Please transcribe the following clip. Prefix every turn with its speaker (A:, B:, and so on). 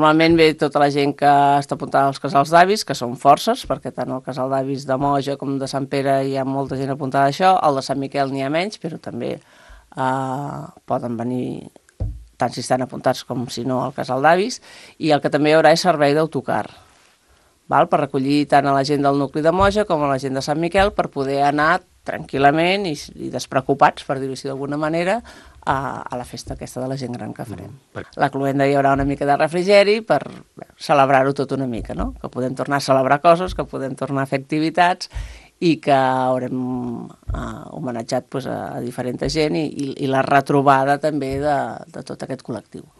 A: Normalment ve tota la gent que està apuntada als casals d'avis, que són forces, perquè tant el casal d'avis de Moja com de Sant Pere hi ha molta gent apuntada a això, el de Sant Miquel n'hi ha menys, però també poden venir tant si estan apuntats com si no al casal d'avis, i el que també hi haurà és servei d'autocar, per recollir tant a la gent del nucli de Moja com a la gent de Sant Miquel per poder anar tranquil·lament i despreocupats, per dir-ho així d'alguna manera, a la festa aquesta de la gent gran que farem. La cloenda hi haurà una mica de refrigeri per celebrar-ho tot una mica, no? Que podem tornar a celebrar coses, que podem tornar a fer activitats i que haurem homenatjat a diferent gent i la retrobada també de tot aquest col·lectiu.